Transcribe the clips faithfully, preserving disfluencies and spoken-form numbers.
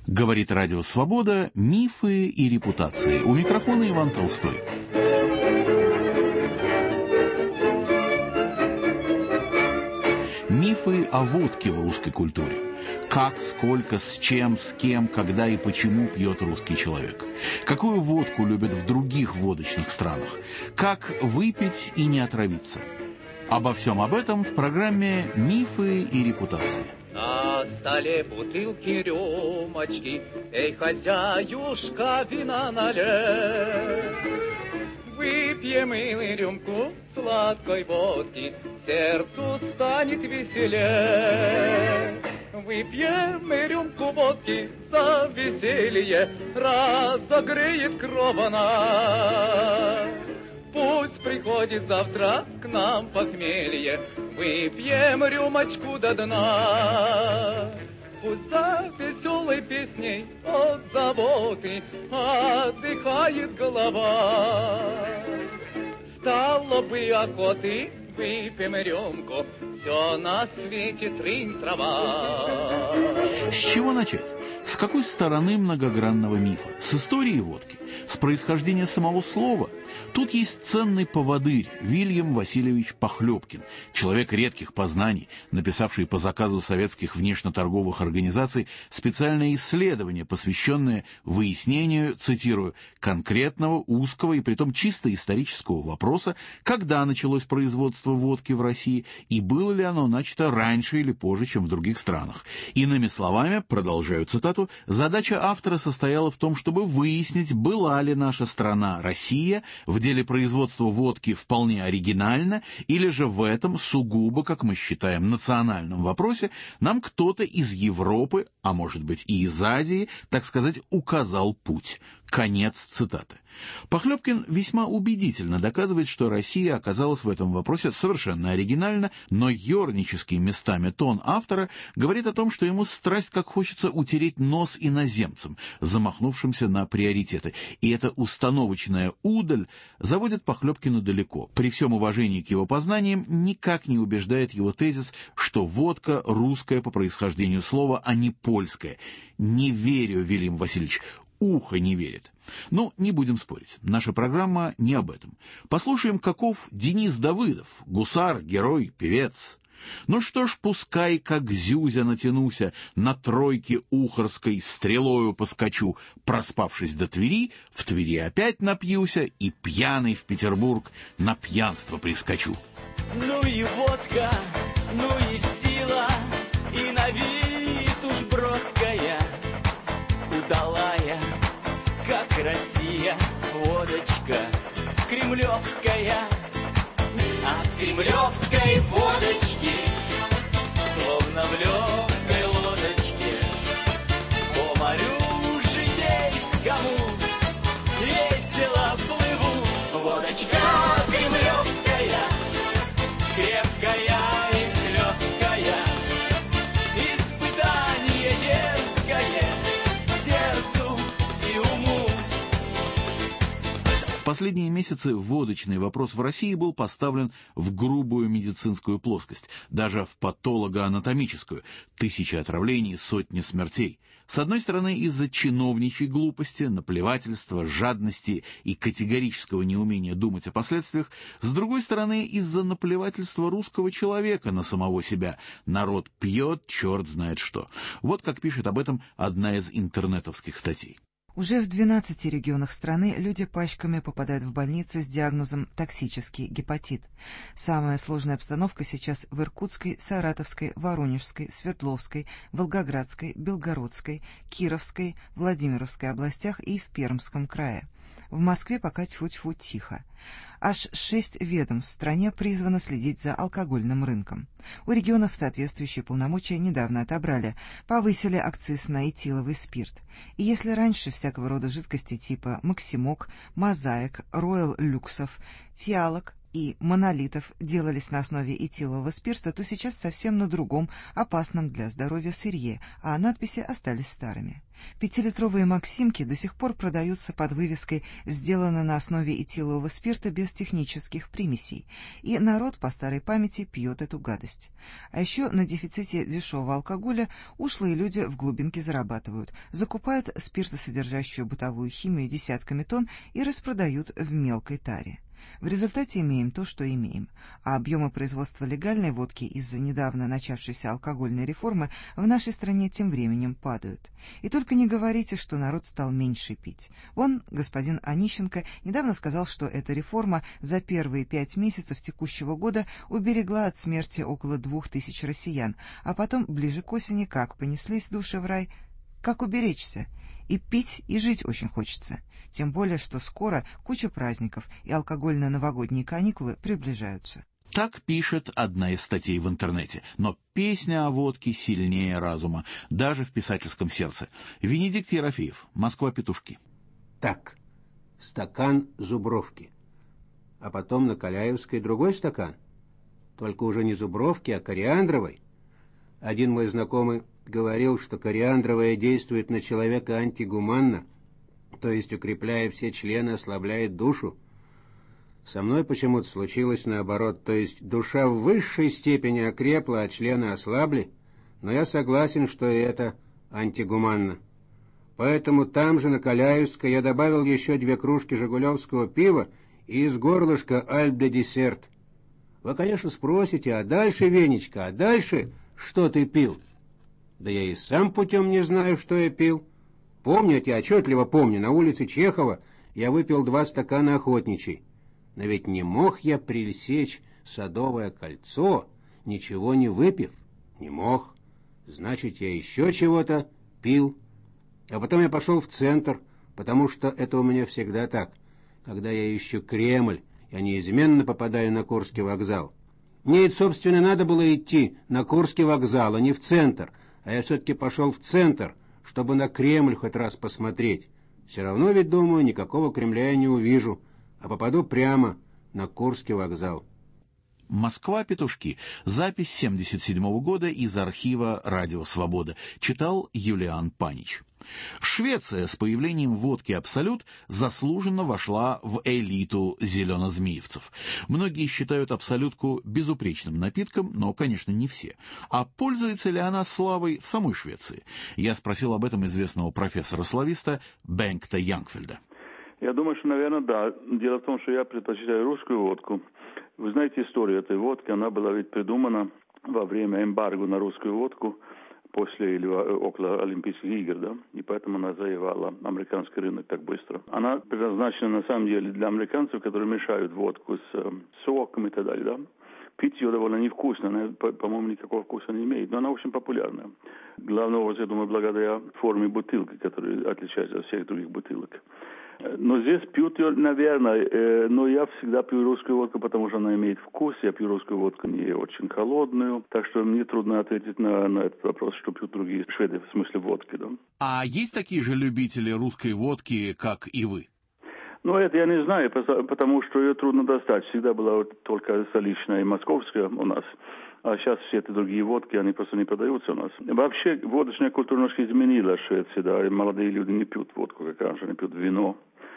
Говорит Радио Свобода. Мифы и репутации. У микрофона Иван Толстой. Мифы о водке в русской культуре. Как, сколько, с чем, с кем, когда и почему пьет русский человек. Какую водку любят в других водочных странах. Как выпить и не отравиться. Обо всем об этом в программе «Мифы и репутации». На столе бутылки, рюмочки, эй, хозяюшка, вина налей. Выпьем мы рюмку сладкой водки, сердцу станет веселее. Выпьем мы рюмку водки за веселье, разогреет кровь она. Пусть приходит завтра к нам похмелье, выпьем рюмочку до дна. Пусть за веселой песней от заботы отдыхает голова. Стало бы охоты, выпьем рюмку, все на свете трынь трава. С чего начать? С какой стороны многогранного мифа? С истории водки? С происхождения самого слова? Тут есть ценный поводырь Вильям Васильевич Похлебкин, человек редких познаний, написавший по заказу советских внешнеторговых организаций специальное исследование, посвященное выяснению, цитирую, конкретного, узкого и притом чисто исторического вопроса, когда началось производство водки в России и было ли оно начато раньше или позже, чем в других странах. Иными словами, продолжаю цитату, задача автора состояла в том, чтобы выяснить, была ли наша страна, Россия, в деле производства водки вполне оригинально, или же в этом сугубо, как мы считаем, национальном вопросе нам кто-то из Европы, а может быть и из Азии, так сказать, указал путь. Конец цитаты. Похлебкин весьма убедительно доказывает, что Россия оказалась в этом вопросе совершенно оригинально, но ёрнический местами тон автора говорит о том, что ему страсть как хочется утереть нос иноземцам, замахнувшимся на приоритеты. И эта установочная удаль заводит Похлебкина далеко. При всем уважении к его познаниям никак не убеждает его тезис, что водка русская по происхождению слова, а не польская. Не верю, Вильям Васильевич. Ухо не верит. Но не будем спорить. Наша программа не об этом. Послушаем, каков Денис Давыдов, гусар, герой, певец. Ну что ж, пускай, как Зюзя натянуся, на тройке ухарской стрелою поскочу, проспавшись до Твери, в Твери опять напьюся и пьяный в Петербург на пьянство прискочу. Ну и водка, ну и сила, и на вид уж броская, удалая, как Россия, водочка кремлевская. От кремлевской водочки, словно в легкой лодочке, по морю житейскому весело плыву. Водочка кремлевская, крепкая и хлесткая, испытание дерзкое сердцу и уму. В последние месяцы водочный вопрос в России был поставлен в грубую медицинскую плоскость, даже в патологоанатомическую. Тысячи отравлений, сотни смертей. С одной стороны, из-за чиновничьей глупости, наплевательства, жадности и категорического неумения думать о последствиях, с другой стороны, из-за наплевательства русского человека на самого себя. Народ пьет, черт знает что. Вот как пишет об этом одна из интернетовских статей. Уже в двенадцати регионах страны люди пачками попадают в больницы с диагнозом токсический гепатит. Самая сложная обстановка сейчас в Иркутской, Саратовской, Воронежской, Свердловской, Волгоградской, Белгородской, Кировской, Владимировской областях и в Пермском крае. В Москве пока тьфу-тьфу тихо. Аж шесть ведомств в стране призвано следить за алкогольным рынком. У регионов соответствующие полномочия недавно отобрали, повысили акциз на этиловый спирт. И если раньше всякого рода жидкости типа Максимок, Мозаик, Роял Люксов, фиалок, и монолитов делались на основе этилового спирта, то сейчас совсем на другом, опасном для здоровья сырье, а надписи остались старыми. Пятилитровые «Максимки» до сих пор продаются под вывеской «Сделано на основе этилового спирта без технических примесей», и народ по старой памяти пьет эту гадость. А еще на дефиците дешевого алкоголя ушлые люди в глубинке зарабатывают, закупают спиртосодержащую бытовую химию десятками тонн и распродают в мелкой таре. В результате имеем то, что имеем, а объемы производства легальной водки из-за недавно начавшейся алкогольной реформы в нашей стране тем временем падают. И только не говорите, что народ стал меньше пить. Вон господин Онищенко недавно сказал, что эта реформа за первые пять месяцев текущего года уберегла от смерти около двух тысяч россиян, а потом, ближе к осени, как понеслись души в рай. Как уберечься? И пить, и жить очень хочется. Тем более, что скоро куча праздников и алкогольно-новогодние каникулы приближаются. Так пишет одна из статей в интернете. Но песня о водке сильнее разума, даже в писательском сердце. Венедикт Ерофеев, «Москва-петушки». Так, стакан зубровки. А потом на Каляевской другой стакан. Только уже не зубровки, а кориандровой. Один мой знакомый говорил, что кориандровая действует на человека антигуманно, то есть, укрепляя все члены, ослабляет душу. Со мной почему-то случилось наоборот, то есть душа в высшей степени окрепла, а члены ослабли, но я согласен, что и это антигуманно. Поэтому там же, на Каляевской, я добавил еще две кружки жигулевского пива и из горлышка альп-де-десерт. Вы, конечно, спросите, а дальше, Венечка, а дальше что ты пил? Да я и сам путем не знаю, что я пил. Помню, я отчетливо помню, на улице Чехова я выпил два стакана охотничьей. Но ведь не мог я пресечь Садовое кольцо, ничего не выпив. Не мог. Значит, я еще чего-то пил. А потом я пошел в центр, потому что это у меня всегда так. Когда я ищу Кремль, я неизменно попадаю на Курский вокзал. Мне, собственно, надо было идти на Курский вокзал, а не в центр. А я все-таки пошел в центр, чтобы на Кремль хоть раз посмотреть. Все равно ведь, думаю, никакого Кремля я не увижу, а попаду прямо на Курский вокзал. «Москва-петушки». Запись семьдесят седьмого года из архива «Радио Свобода». Читал Юлиан Панич. Швеция с появлением водки «Абсолют» заслуженно вошла в элиту зеленозмеевцев. Многие считают «Абсолютку» безупречным напитком, но, конечно, не все. А пользуется ли она славой в самой Швеции? Я спросил об этом известного профессора-слависта Бенгта Янгфельда. Я думаю, что, наверное, да. Дело в том, что я предпочитаю русскую водку. Вы знаете историю этой водки, она была ведь придумана во время эмбарго на русскую водку после или около Олимпийских игр, да, и поэтому она завоевала американский рынок так быстро. Она предназначена на самом деле для американцев, которые мешают водку с э, соком и так далее, да. Пить ее довольно невкусно, она, по- по-моему, никакого вкуса не имеет, но она очень популярна. Главное, я думаю, благодаря форме бутылки, которая отличается от всех других бутылок. Но здесь пьют ее, наверное, э, но я всегда пью русскую водку, потому что она имеет вкус. Я пью русскую водку не очень холодную, так что мне трудно ответить на, на этот вопрос, что пьют другие шведы, в смысле водки, да. А есть такие же любители русской водки, как и вы? Ну, это я не знаю, потому что ее трудно достать. Всегда была только столичная и московская у нас. А сейчас все эти другие водки, они просто не продаются у нас. Вообще, водочная культура немножко изменилась в Швеции, да, и молодые люди не пьют водку, как раньше, они пьют вино.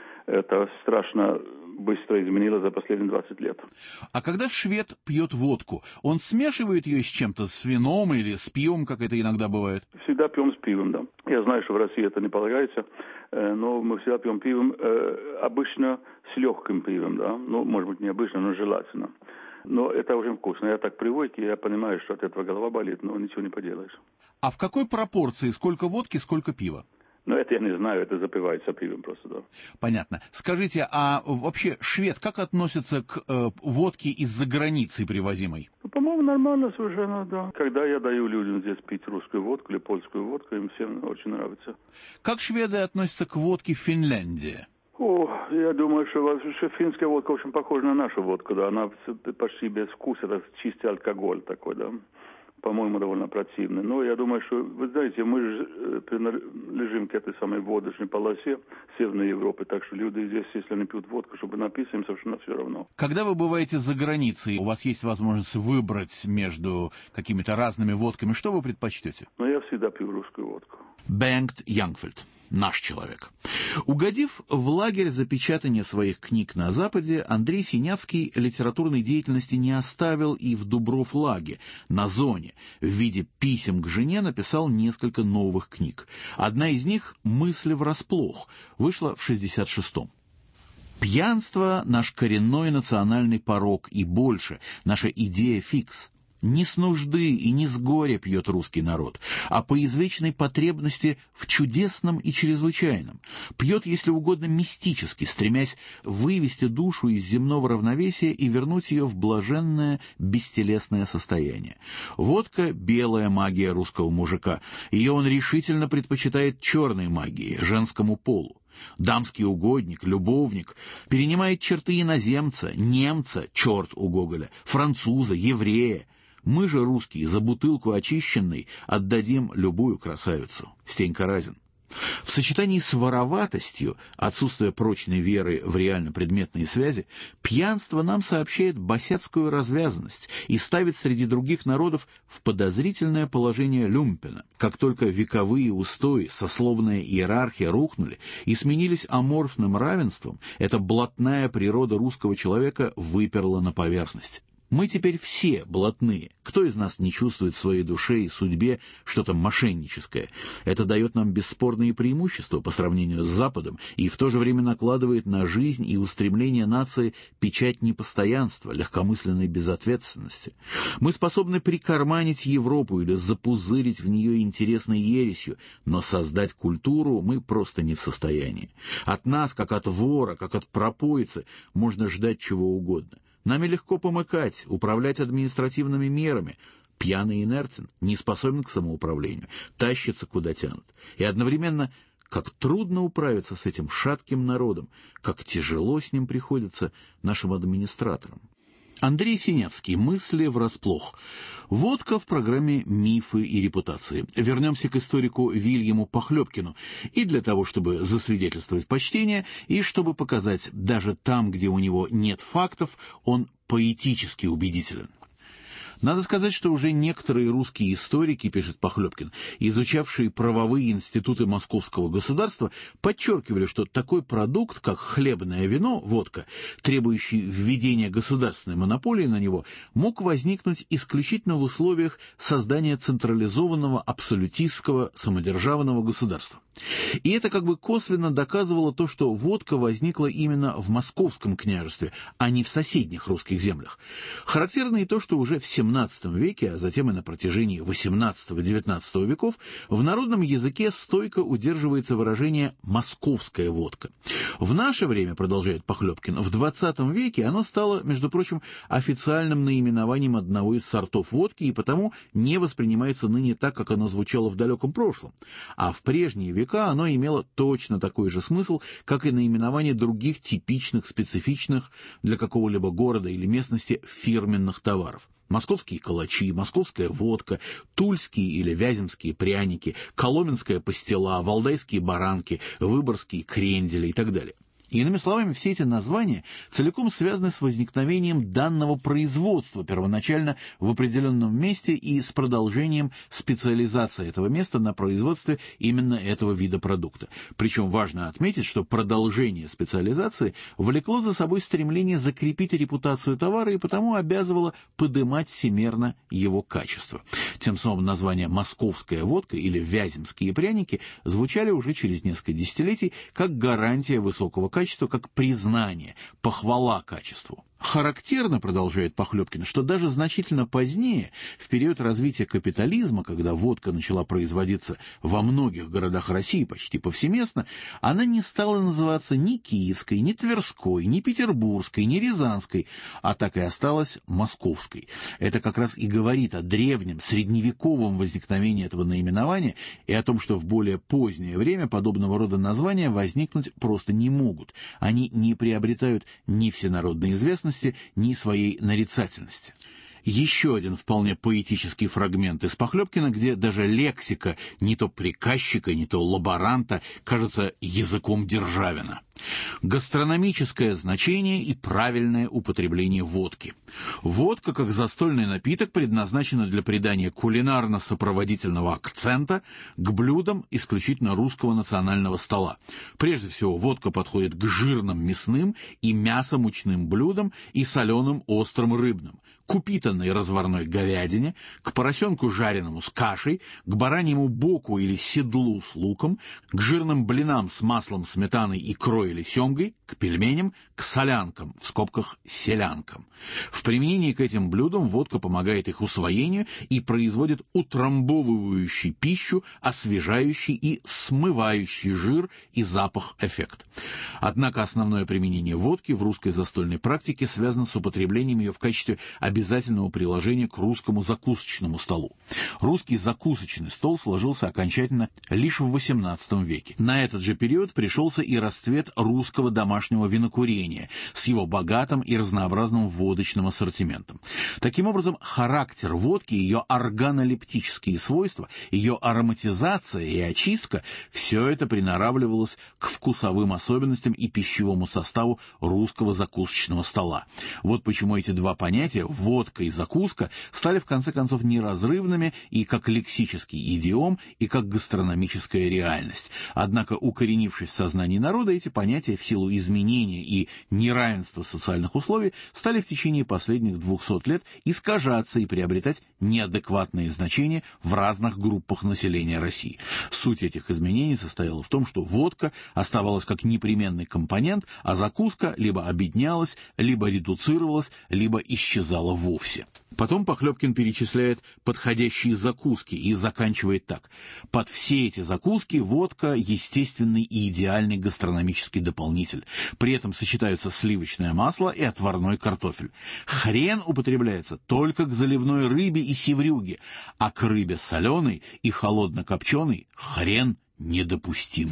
Это страшно быстро изменилось за последние двадцать лет. А когда швед пьет водку, он смешивает ее с чем-то, с вином или с пивом, как это иногда бывает? Всегда пьем с пивом, да. Я знаю, что в России это не полагается, но мы всегда пьем пивом, обычно с легким пивом, да. Ну, может быть, не обычно, но желательно. Но это очень вкусно. Я так привык, и я понимаю, что от этого голова болит, но ничего не поделаешь. А в какой пропорции сколько водки, сколько пива? Ну, это я не знаю, это запивается пивом просто, да. Понятно. Скажите, а вообще швед как относится к э, водке из-за границы привозимой? Ну, по-моему, нормально совершенно, да. Когда я даю людям здесь пить русскую водку или польскую водку, им всем очень нравится. Как шведы относятся к водке в Финляндии? О, я думаю, что, что финская водка очень похожа на нашу водку, да. Она почти без вкуса, это чистый алкоголь такой, да. по-моему, довольно противны. Но я думаю, что, вы знаете, мы же принадлежим к этой самой водочной полосе Северной Европы, так что люди здесь, если они пьют водку, чтобы напиться, им совершенно все равно. Когда вы бываете за границей, у вас есть возможность выбрать между какими-то разными водками, что вы предпочтете? Но я всегда пью русскую водку. Бенгт Янгфельд. Наш человек. Угодив в лагерь за печатание своих книг на Западе, Андрей Синявский литературной деятельности не оставил и в Дубров-Лаге, на зоне. В виде писем к жене написал несколько новых книг. Одна из них «Мысли врасплох» вышла в шестьдесят шестом. Пьянство — наш коренной национальный порок и больше, наша идея фикс. Не с нужды и не с горя пьет русский народ, а по извечной потребности в чудесном и чрезвычайном. Пьет, если угодно, мистически, стремясь вывести душу из земного равновесия и вернуть ее в блаженное, бестелесное состояние. Водка — белая магия русского мужика. Ее он решительно предпочитает черной магии, женскому полу. Дамский угодник, любовник, перенимает черты иноземца, немца, черт у Гоголя, француза, еврея. Мы же, русские, за бутылку очищенной отдадим любую красавицу. Стенька Разин. В сочетании с вороватостью, отсутствие прочной веры в реально-предметные связи, пьянство нам сообщает босяцкую развязанность и ставит среди других народов в подозрительное положение люмпена. Как только вековые устои, сословная иерархия рухнули и сменились аморфным равенством, эта блатная природа русского человека выперла на поверхность. Мы теперь все блатные. Кто из нас не чувствует в своей душе и судьбе что-то мошенническое? Это дает нам бесспорные преимущества по сравнению с Западом и в то же время накладывает на жизнь и устремление нации печать непостоянства, легкомысленной безответственности. Мы способны прикарманить Европу или запузырить в нее интересной ересью, но создать культуру мы просто не в состоянии. От нас, как от вора, как от пропойцы, можно ждать чего угодно. Нами легко помыкать, управлять административными мерами. Пьяный инертен, не способен к самоуправлению, тащится куда тянут. И одновременно, как трудно управиться с этим шатким народом, как тяжело с ним приходится нашим администраторам. Андрей Синявский. Мысли врасплох. Водка в программе «Мифы и репутации». Вернемся к историку Вильяму Похлебкину. И для того, чтобы засвидетельствовать почтение, и чтобы показать, даже там, где у него нет фактов, он поэтически убедителен. Надо сказать, что уже некоторые русские историки, пишет Похлебкин, изучавшие правовые институты московского государства, подчеркивали, что такой продукт, как хлебное вино, водка, требующий введения государственной монополии на него, мог возникнуть исключительно в условиях создания централизованного абсолютистского самодержавного государства. И это как бы косвенно доказывало то, что водка возникла именно в московском княжестве, а не в соседних русских землях. Характерно и то, что уже в семнадцатом веке, а затем и на протяжении восемнадцатого-девятнадцатого веков, в народном языке стойко удерживается выражение «московская водка». В наше время, продолжает Похлебкин, в двадцатом веке оно стало, между прочим, официальным наименованием одного из сортов водки и потому не воспринимается ныне так, как оно звучало в далеком прошлом. А в прежние века оно имело точно такой же смысл, как и наименование других типичных, специфичных для какого-либо города или местности фирменных товаров. Московские калачи, московская водка, тульские или вяземские пряники, коломенская пастила, валдайские баранки, выборгские крендели и так далее. Иными словами, все эти названия целиком связаны с возникновением данного производства первоначально в определенном месте и с продолжением специализации этого места на производстве именно этого вида продукта. Причем важно отметить, что продолжение специализации влекло за собой стремление закрепить репутацию товара и потому обязывало подымать всемерно его качество. Тем самым названия «московская водка» или «вяземские пряники» звучали уже через несколько десятилетий как гарантия высокого качества, как признание, похвала качеству. Характерно, продолжает Похлебкин, что даже значительно позднее, в период развития капитализма, когда водка начала производиться во многих городах России почти повсеместно, она не стала называться ни киевской, ни тверской, ни петербургской, ни рязанской, а так и осталась московской. Это как раз и говорит о древнем, средневековом возникновении этого наименования и о том, что в более позднее время подобного рода названия возникнуть просто не могут. Они не приобретают ни всенародной известности, ни своей нарицательности. Еще один вполне поэтический фрагмент из Похлебкина, где даже лексика не то приказчика, не то лаборанта кажется языком Державина. Гастрономическое значение и правильное употребление водки. Водка, как застольный напиток, предназначена для придания кулинарно-сопроводительного акцента к блюдам исключительно русского национального стола. Прежде всего, водка подходит к жирным мясным и мясомучным блюдам и соленым острым рыбным, к упитанной разварной говядине, к поросенку жареному с кашей, к бараньему боку или седлу с луком, к жирным блинам с маслом, сметаной, икрой или семгой, к пельменям, к солянкам, в скобках селянкам. В применении к этим блюдам водка помогает их усвоению и производит утрамбовывающий пищу, освежающий и смывающий жир и запах эффект. Однако основное применение водки в русской застольной практике связано с употреблением ее в качестве обязательного приложения к русскому закусочному столу. Русский закусочный стол сложился окончательно лишь в восемнадцатом веке. На этот же период пришелся и расцвет русского домашнего винокурения с его богатым и разнообразным водочным ассортиментом. Таким образом, характер водки, ее органолептические свойства, ее ароматизация и очистка – все это приноравливалось к вкусовым особенностям и пищевому составу русского закусочного стола. Вот почему эти два понятия – водка и закуска – стали в конце концов неразрывными и как лексический идиом, и как гастрономическая реальность. Однако, укоренившись в сознании народа, эти понятия в силу изменения и неравенства социальных условий стали в течение последних двухсот лет искажаться и приобретать неадекватные значения в разных группах населения России. Суть этих изменений состояла в том, что водка оставалась как непременный компонент, а закуска либо обеднялась, либо редуцировалась, либо исчезала вовсе. Потом Похлебкин перечисляет подходящие закуски и заканчивает так. Под все эти закуски водка – естественный и идеальный гастрономический дополнитель. При этом сочетаются сливочное масло и отварной картофель. Хрен употребляется только к заливной рыбе и севрюге, а к рыбе соленой и холодно-копченой хрен недопустим.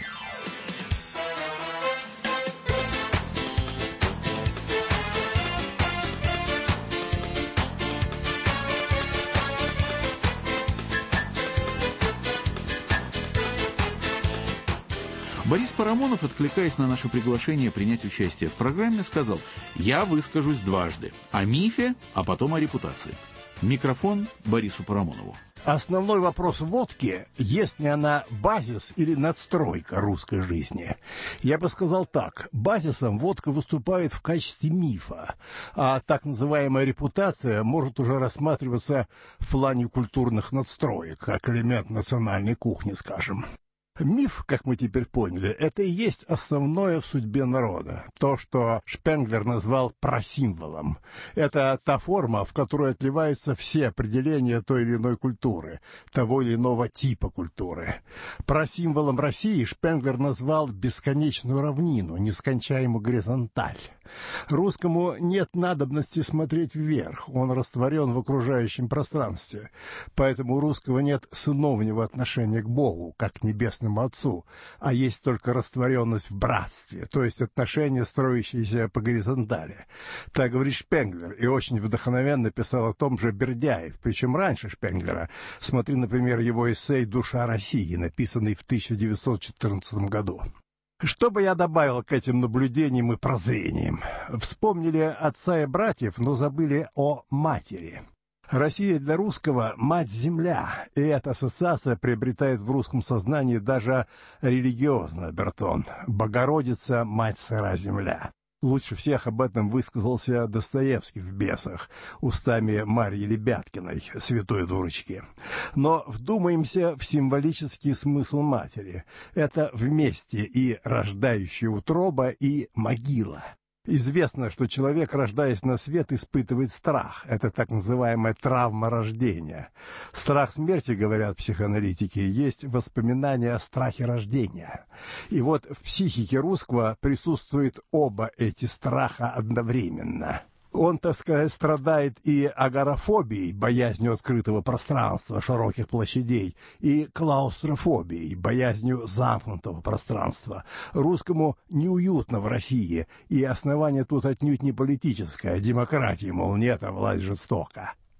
Борис Парамонов, откликаясь на наше приглашение принять участие в программе, сказал: «Я выскажусь дважды. О мифе, а потом о репутации». Микрофон Борису Парамонову. Основной вопрос водки, есть ли она базис или надстройка русской жизни. Я бы сказал так, базисом водка выступает в качестве мифа, а так называемая репутация может уже рассматриваться в плане культурных надстроек, как элемент национальной кухни, скажем. Миф, как мы теперь поняли, это и есть основное в судьбе народа. То, что Шпенглер назвал просимволом. Это та форма, в которой отливаются все определения той или иной культуры, того или иного типа культуры. Просимволом России Шпенглер назвал бесконечную равнину, нескончаемую горизонталь. Русскому нет надобности смотреть вверх, он растворен в окружающем пространстве. Поэтому у русского нет сыновнего отношения к Богу, как к небесному Отцу, а есть только растворенность в братстве, то есть отношения, строящиеся по горизонтали. Так говорит Шпенглер, и очень вдохновенно писал о том же Бердяев, причем раньше Шпенглера. Смотри, например, его эссей «Душа России», написанный в тысяча девятьсот четырнадцатом году. Что бы я добавил к этим наблюдениям и прозрениям? Вспомнили отца и братьев, но забыли о матери. Россия для русского – мать-земля, и эта ассоциация приобретает в русском сознании даже религиозный обертон. Богородица – мать-сыра земля. Лучше всех об этом высказался Достоевский в «Бесах» устами Марьи Лебяткиной, святой дурочки. Но вдумаемся в символический смысл матери. Это вместе и рождающая утроба, и могила. Известно, что человек, рождаясь на свет, испытывает страх. Это так называемая травма рождения. Страх смерти, говорят психоаналитики, есть воспоминание о страхе рождения. И вот в психике русского присутствуют оба эти страха одновременно. Он, так сказать, страдает и агорафобией, боязнью открытого пространства, широких площадей, и клаустрофобией, боязнью замкнутого пространства. Русскому неуютно в России, и основание тут отнюдь не политическое, демократии, мол, нет, а власть жестока.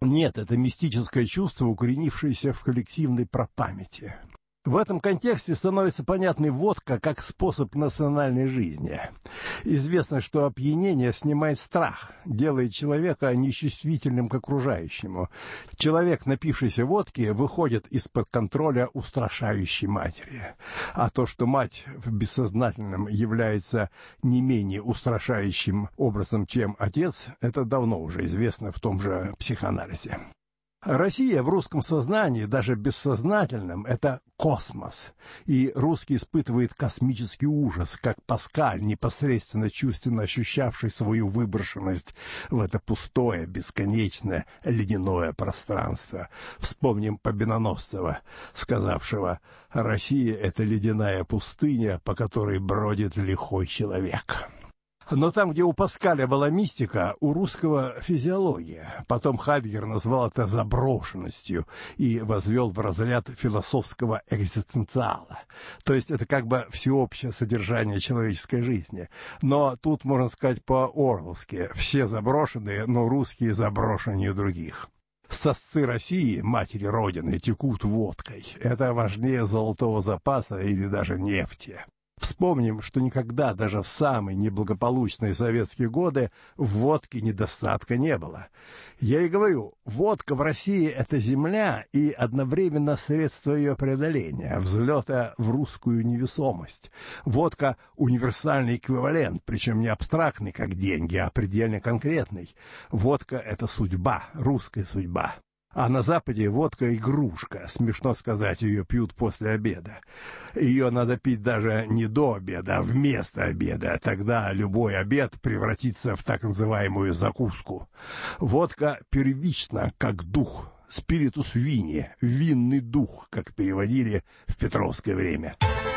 Нет, это мистическое чувство, укоренившееся в коллективной прапамяти. В этом контексте становится понятной водка как способ национальной жизни. Известно, что опьянение снимает страх, делает человека нечувствительным к окружающему. Человек, напившийся водки, выходит из-под контроля устрашающей матери. А то, что мать в бессознательном является не менее устрашающим образом, чем отец, это давно уже известно в том же психоанализе. Россия в русском сознании, даже бессознательном, это космос, и русский испытывает космический ужас, как Паскаль, непосредственно чувственно ощущавший свою выброшенность в это пустое, бесконечное ледяное пространство. Вспомним Победоносцева, сказавшего: «Россия — это ледяная пустыня, по которой бродит лихой человек». Но там, где у Паскаля была мистика, у русского физиология. Потом Хайдеггер назвал это заброшенностью и возвел в разряд философского экзистенциала. То есть это как бы всеобщее содержание человеческой жизни. Но тут, можно сказать по-орловски, все заброшенные, но русские заброшеннее других. Сосцы России, матери Родины, текут водкой. Это важнее золотого запаса или даже нефти. Вспомним, что никогда, даже в самые неблагополучные советские годы, в водке недостатка не было. Я и говорю, водка в России — это земля и одновременно средство ее преодоления, взлета в русскую невесомость. Водка — универсальный эквивалент, причем не абстрактный, как деньги, а предельно конкретный. Водка — это судьба, русская судьба. А на Западе водка — игрушка. Смешно сказать, ее пьют после обеда. Ее надо пить даже не до обеда, а вместо обеда. Тогда любой обед превратится в так называемую закуску. Водка первична, как дух. Спиритус вини, винный дух, как переводили в Петровское время.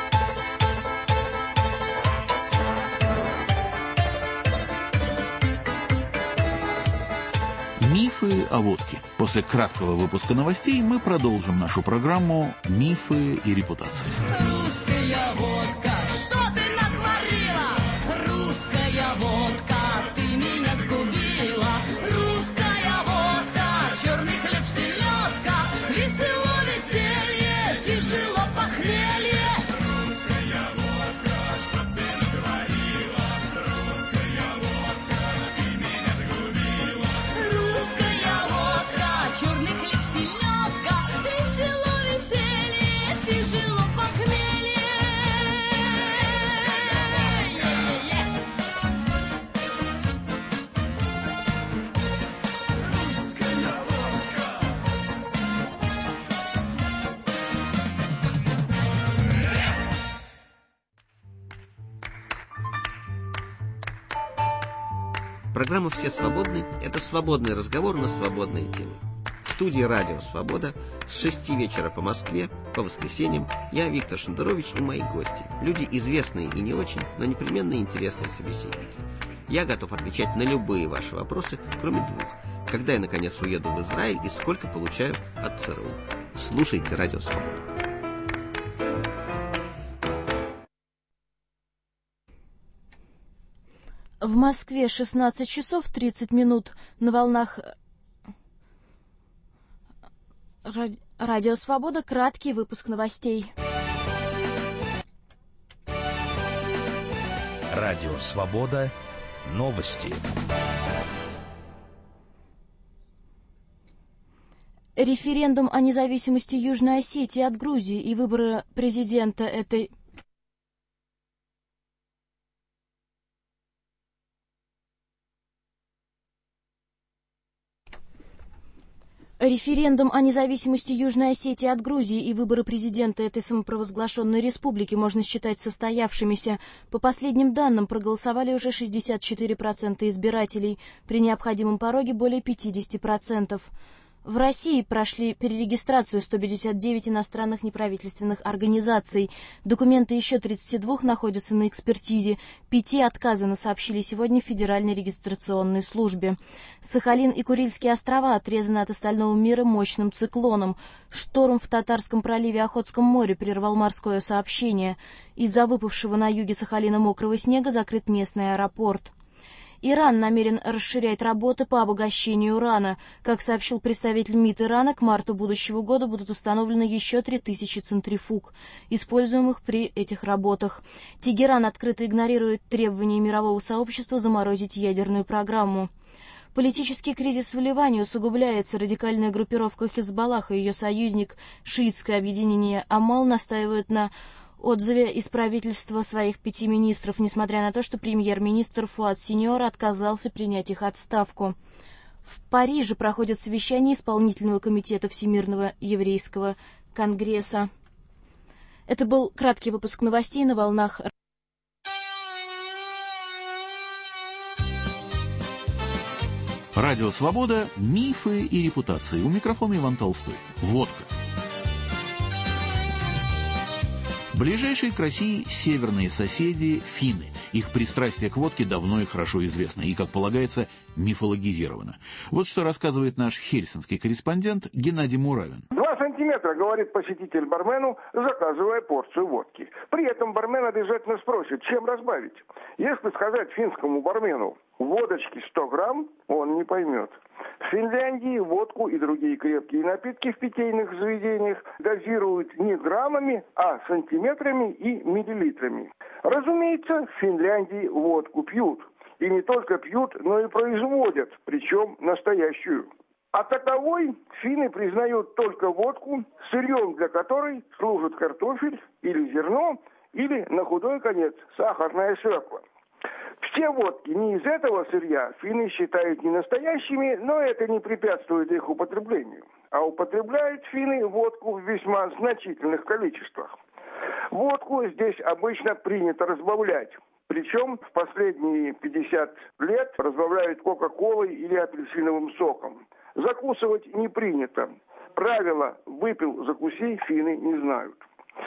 Мифы о водке. После краткого выпуска новостей мы продолжим нашу программу «Мифы и репутация». Русская водка, что ты натворила? Русская водка, ты меня сгубила. Русская водка, черный хлеб, селедка, весело веселье, тяжело похмелье. Русская водка, что ты натворила? Русская водка, ты меня сгубила. Русская водка, черный хлеб, селедка, весело веселье, тяжело похмелье. Русская водка. Программа «Все свободны» — это свободный разговор на свободные темы. В студии «Радио Свобода» с шести вечера по Москве, по воскресеньям, я, Виктор Шендерович, и мои гости. Люди известные и не очень, но непременно интересные собеседники. Я готов отвечать на любые ваши вопросы, кроме двух. Когда я, наконец, уеду в Израиль и сколько получаю от ЦРУ. Слушайте «Радио Свобода». В Москве шестнадцать часов тридцать минут на волнах Ради... Радио Свобода. Краткий выпуск новостей. Радио Свобода. Новости. Референдум о независимости Южной Осетии от Грузии и выборы президента этой Референдум о независимости Южной Осетии от Грузии и выборы президента этой самопровозглашенной республики можно считать состоявшимися. По последним данным, проголосовали уже шестьдесят четыре процента избирателей, при необходимом пороге более пятьдесят процентов. В России прошли перерегистрацию сто пятьдесят девять иностранных неправительственных организаций. Документы еще тридцати двух находятся на экспертизе. Пяти отказано, сообщили сегодня в Федеральной регистрационной службе. Сахалин и Курильские острова отрезаны от остального мира мощным циклоном. Шторм в Татарском проливе и Охотском море прервал морское сообщение. Из-за выпавшего на юге Сахалина мокрого снега закрыт местный аэропорт. Иран намерен расширять работы по обогащению урана. Как сообщил представитель МИД Ирана, к марту будущего года будут установлены еще три тысячи центрифуг, используемых при этих работах. Тегеран открыто игнорирует требования мирового сообщества заморозить ядерную программу. Политический кризис в Ливане усугубляется. Радикальная группировка Хизбаллах и ее союзник, шиитское объединение Амал, настаивают на отзыве из правительства своих пяти министров, несмотря на то, что премьер-министр Фуад Синьор отказался принять их отставку. В Париже проходит совещание исполнительного комитета Всемирного еврейского конгресса. Это был краткий выпуск новостей на волнах. Радио «Свобода», мифы и репутации. У микрофона Иван Толстой. Водка. Ближайшие к России северные соседи – финны. Их пристрастие к водке давно и хорошо известно, и, как полагается, мифологизировано. Вот что рассказывает наш хельсинский корреспондент Геннадий Муравин. Два сантиметра, говорит посетитель бармену, заказывая порцию водки. При этом бармен обязательно спросит, чем разбавить. Если сказать финскому бармену «водочки сто грамм», он не поймет. В Финляндии водку и другие крепкие напитки в питейных заведениях дозируют не граммами, а сантиметрами и миллилитрами. Разумеется, в Финляндии водку пьют. И не только пьют, но и производят, причем настоящую. А таковой финны признают только водку, сырьем для которой служит картофель или зерно, или, на худой конец, сахарная свекла. Все водки не из этого сырья финны считают не настоящими, но это не препятствует их употреблению. А употребляют финны водку в весьма значительных количествах. Водку здесь обычно принято разбавлять. Причем в последние пятьдесят лет разбавляют кока-колой или апельсиновым соком. Закусывать не принято. Правило «выпил, закуси» финны не знают.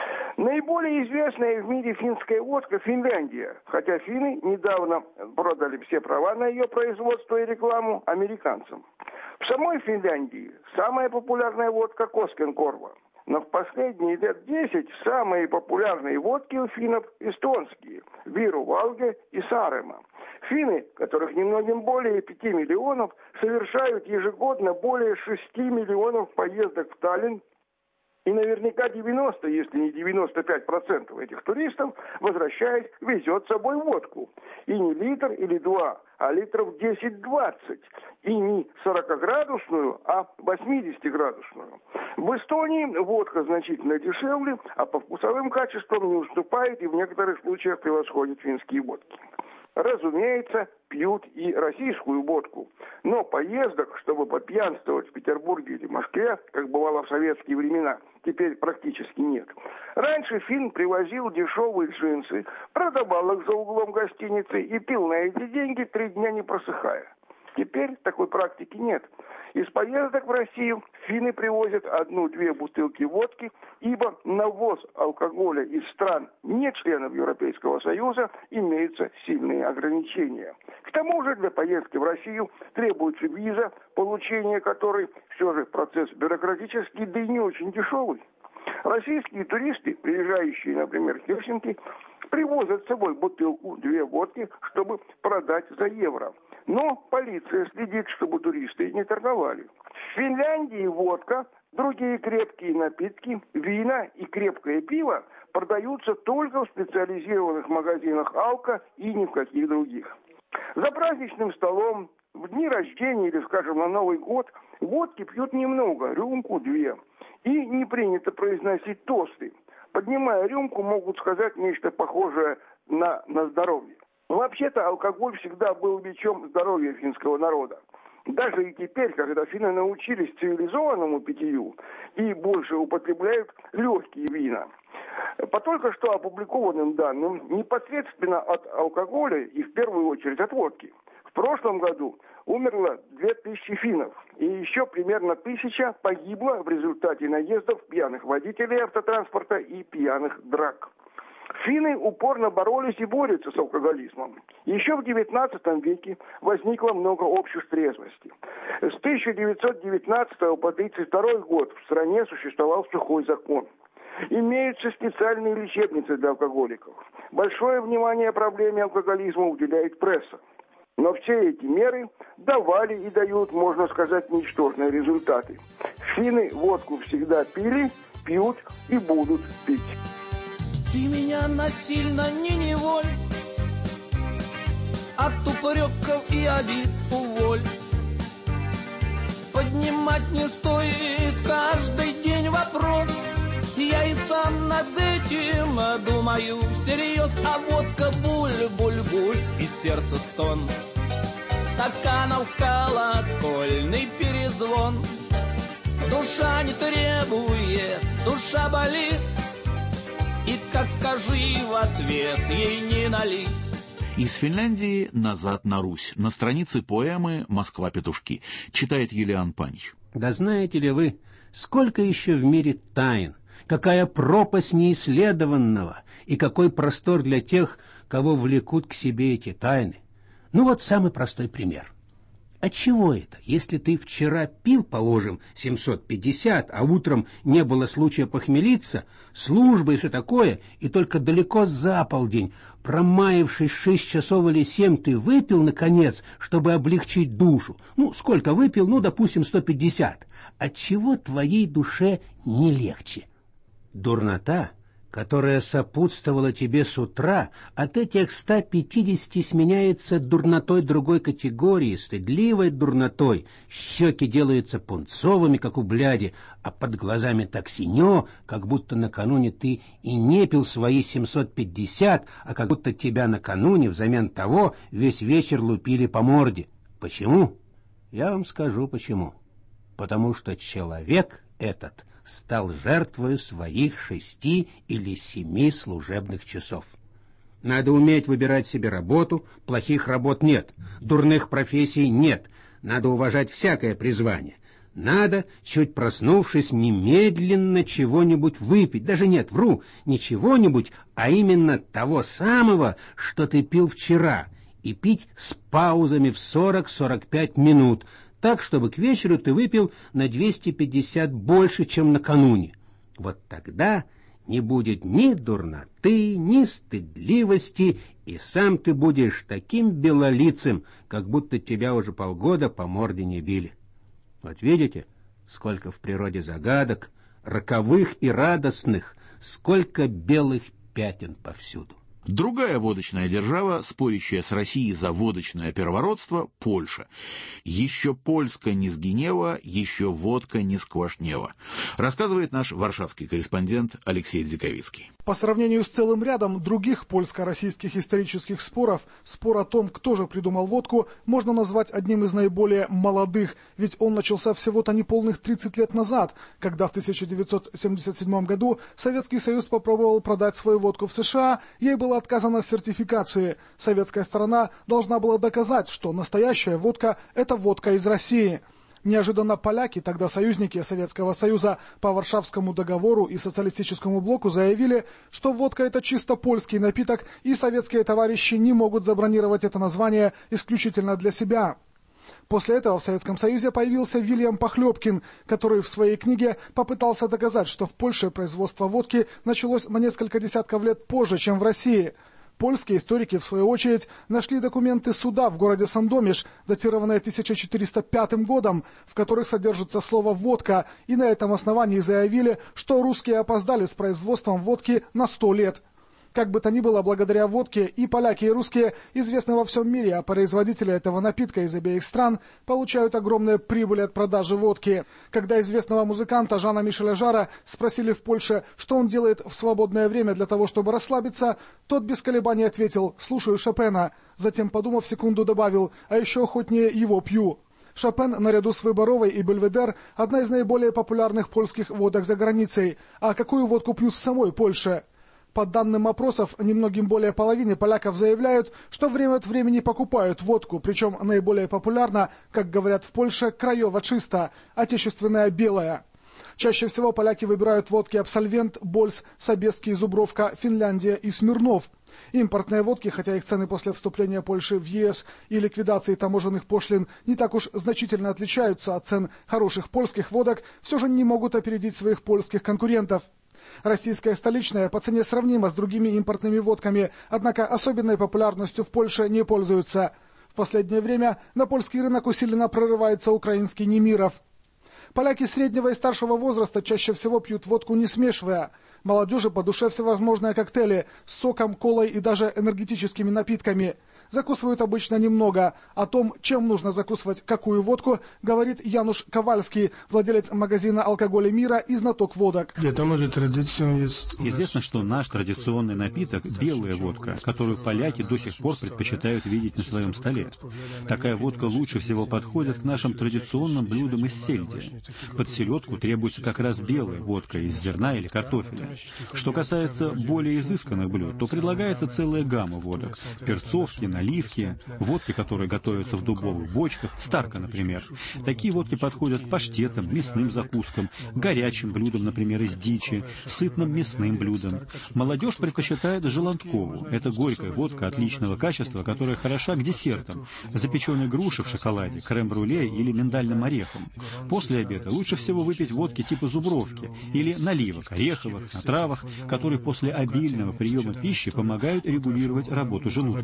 Наиболее известная в мире финская водка – Финляндия, хотя финны недавно продали все права на ее производство и рекламу американцам. В самой Финляндии самая популярная водка – Косkenkorva. Но в последние лет десять самые популярные водки у финнов эстонские – Виру Валге и Сарема. Финны, которых немногим более пяти миллионов, совершают ежегодно более шести миллионов поездок в Таллин. И наверняка девяносто, если не девяносто пять процентов этих туристов, возвращаясь, везет с собой водку. И не литр или два, а литров десять-двадцать. И не сорокаградусную, а восьмидесятиградусную. В Эстонии водка значительно дешевле, а по вкусовым качествам не уступает и в некоторых случаях превосходит финские водки. Разумеется, пьют и российскую водку. Но поездок, чтобы попьянствовать в Петербурге или Москве, как бывало в советские времена, теперь практически нет. Раньше финн привозил дешевые джинсы, продавал их за углом гостиницы и пил на эти деньги три дня не просыхая. Теперь такой практики нет. Из поездок в Россию финны привозят одну-две бутылки водки, ибо на ввоз алкоголя из стран, не членов Европейского Союза, имеются сильные ограничения. К тому же для поездки в Россию требуется виза, получение которой все же процесс бюрократический, да и не очень дешевый. Российские туристы, приезжающие, например, в Хельсинки, привозят с собой бутылку-две водки, чтобы продать за евро. Но полиция следит, чтобы туристы не торговали. В Финляндии водка, другие крепкие напитки, вина и крепкое пиво продаются только в специализированных магазинах «Алко» и ни в каких других. За праздничным столом, в дни рождения или, скажем, на Новый год водки пьют немного, рюмку-две. И не принято произносить тосты. Поднимая рюмку, могут сказать нечто похожее на «на здоровье». Вообще-то алкоголь всегда был бичом здоровья финского народа. Даже и теперь, когда финны научились цивилизованному питью и больше употребляют легкие вина. По только что опубликованным данным, непосредственно от алкоголя и в первую очередь от водки, в прошлом году умерло две тысячи финнов, и еще примерно тысяча погибло в результате наездов пьяных водителей автотранспорта и пьяных драк. Финны упорно боролись и борются с алкоголизмом. Еще в девятнадцатом веке возникло много обществ трезвости. С тысяча девятьсот девятнадцатого по тридцать второй год в стране существовал сухой закон. Имеются специальные лечебницы для алкоголиков. Большое внимание проблеме алкоголизма уделяет пресса. Но все эти меры давали и дают, можно сказать, ничтожные результаты. Финны водку всегда пили, пьют и будут пить. Ты меня насильно не неволь, от упреков и обид уволь. Поднимать не стоит каждый день вопрос. Я и сам над этим думаю всерьез. А водка буль-буль-буль и сердце стон, стаканов колокольный перезвон. Душа не требует, душа болит, и как скажи в ответ ей не налить. Из Финляндии назад на Русь. На странице поэмы «Москва-петушки» читает Юлиан Панич. Да знаете ли вы, сколько еще в мире тайн, какая пропасть неисследованного и какой простор для тех, кого влекут к себе эти тайны. Ну вот самый простой пример. Отчего это, если ты вчера пил, положим, семьсот пятьдесят, а утром не было случая похмелиться, служба и все такое, и только далеко за полдень, промаявшись шесть часов или семь, ты выпил, наконец, чтобы облегчить душу? Ну, сколько выпил? Ну, допустим, сто пятьдесят. Отчего твоей душе не легче? Дурнота, которая сопутствовала тебе с утра, от этих ста пятидесяти сменяется дурнотой другой категории, стыдливой дурнотой. Щеки делаются пунцовыми, как у бляди, а под глазами так синё, как будто накануне ты и не пил свои семьсот пятьдесят, а как будто тебя накануне взамен того весь вечер лупили по морде. Почему? Я вам скажу почему. Потому что человек этот стал жертвой своих шести или семи служебных часов. Надо уметь выбирать себе работу, плохих работ нет, дурных профессий нет, надо уважать всякое призвание. Надо, чуть проснувшись, немедленно чего-нибудь выпить, даже нет, вру, не чего-нибудь, а именно того самого, что ты пил вчера, и пить с паузами в сорок-сорок пять минут, так, чтобы к вечеру ты выпил на двести пятьдесят больше, чем накануне. Вот тогда не будет ни дурноты, ни стыдливости, и сам ты будешь таким белолицым, как будто тебя уже полгода по морде не били. Вот видите, сколько в природе загадок, роковых и радостных, сколько белых пятен повсюду. Другая водочная держава, спорящая с Россией за водочное первородство, Польша. Еще польска не сгинева, еще водка не сквашнева, рассказывает наш варшавский корреспондент Алексей Дзиковицкий. По сравнению с целым рядом других польско-российских исторических споров, спор о том, кто же придумал водку, можно назвать одним из наиболее молодых, ведь он начался всего-то неполных тридцать лет назад, когда в тысяча девятьсот семьдесят седьмом году Советский Союз попробовал продать свою водку в США, ей было отказано в сертификации. Советская сторона должна была доказать, что настоящая водка – это водка из России. Неожиданно поляки, тогда союзники Советского Союза, по Варшавскому договору и социалистическому блоку заявили, что водка – это чисто польский напиток, и советские товарищи не могут забронировать это название исключительно для себя. После этого в Советском Союзе появился Вильям Похлебкин, который в своей книге попытался доказать, что в Польше производство водки началось на несколько десятков лет позже, чем в России. Польские историки, в свою очередь, нашли документы суда в городе Сандомиш, датированные тысяча четыреста пятым годом, в которых содержится слово «водка», и на этом основании заявили, что русские опоздали с производством водки на сто лет. Как бы то ни было, благодаря водке и поляки, и русские известны во всем мире, а производители этого напитка из обеих стран получают огромные прибыли от продажи водки. Когда известного музыканта Жана Мишеля Жара спросили в Польше, что он делает в свободное время для того, чтобы расслабиться, тот без колебаний ответил: «Слушаю Шопена». Затем, подумав секунду, добавил: «А еще охотнее его пью». Шопен, наряду с Выборовой и Бельведер, одна из наиболее популярных польских водок за границей. А какую водку пьют в самой Польше? По данным опросов, немногим более половины поляков заявляют, что время от времени покупают водку, причем наиболее популярна, как говорят в Польше, краёва чиста, отечественная белая. Чаще всего поляки выбирают водки «Абсольвент», «Больс», «Собесский», «Зубровка», «Финляндия» и «Смирнов». Импортные водки, хотя их цены после вступления Польши в ЕС и ликвидации таможенных пошлин не так уж значительно отличаются от цен хороших польских водок, все же не могут опередить своих польских конкурентов. Российская столичная по цене сравнима с другими импортными водками, однако особенной популярностью в Польше не пользуется. В последнее время на польский рынок усиленно прорывается украинский Немиров. Поляки среднего и старшего возраста чаще всего пьют водку не смешивая. Молодежи по душе всевозможные коктейли с соком, колой и даже энергетическими напитками. Закусывают обычно немного. О том, чем нужно закусывать какую водку, говорит Януш Ковальский, владелец магазина алкоголя «Мира» и знаток водок. Известно, что наш традиционный напиток – белая водка, которую поляки до сих пор предпочитают видеть на своем столе. Такая водка лучше всего подходит к нашим традиционным блюдам из сельди. Под селедку требуется как раз белая водка из зерна или картофеля. Что касается более изысканных блюд, то предлагается целая гамма водок – перцовки, наливки, водки, которые готовятся в дубовых бочках, старка, например. Такие водки подходят к паштетам, мясным закускам, горячим блюдам, например, из дичи, сытным мясным блюдам. Молодежь предпочитает желанткову. Это горькая водка отличного качества, которая хороша к десертам, запеченной груши в шоколаде, крем-брюле или миндальным орехом. После обеда лучше всего выпить водки типа зубровки или наливок, ореховых, на травах, которые после обильного приема пищи помогают регулировать работу желудка.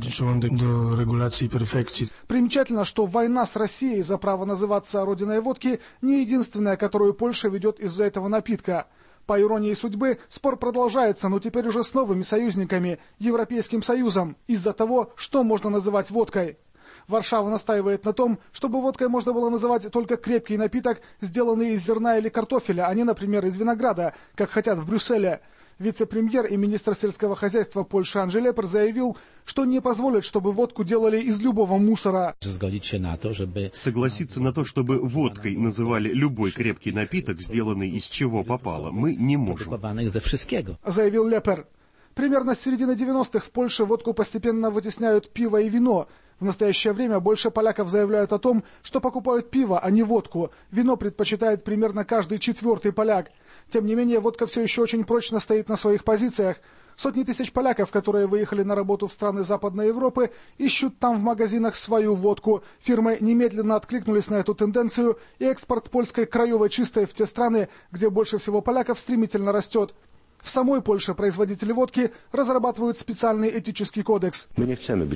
Примечательно, что война с Россией за право называться родиной водки не единственная, которую Польша ведет из-за этого напитка. По иронии судьбы, спор продолжается, но теперь уже с новыми союзниками, Европейским Союзом, из-за того, что можно называть водкой. Варшава настаивает на том, чтобы водкой можно было называть только крепкий напиток, сделанный из зерна или картофеля, а не, например, из винограда, как хотят в Брюсселе. Вице-премьер и министр сельского хозяйства Польши Анджей Лепер заявил, что не позволит, чтобы водку делали из любого мусора. Согласиться на то, чтобы водкой называли любой крепкий напиток, сделанный из чего попало, мы не можем. Заявил Лепер. Примерно с середины девяностых в Польше водку постепенно вытесняют пиво и вино. В настоящее время больше поляков заявляют о том, что покупают пиво, а не водку. Вино предпочитает примерно каждый четвертый поляк. Тем не менее, водка все еще очень прочно стоит на своих позициях. Сотни тысяч поляков, которые выехали на работу в страны Западной Европы, ищут там в магазинах свою водку. Фирмы немедленно откликнулись на эту тенденцию, и экспорт польской краевой чистой в те страны, где больше всего поляков, стремительно растет. В самой Польше производители водки разрабатывают специальный этический кодекс. Мы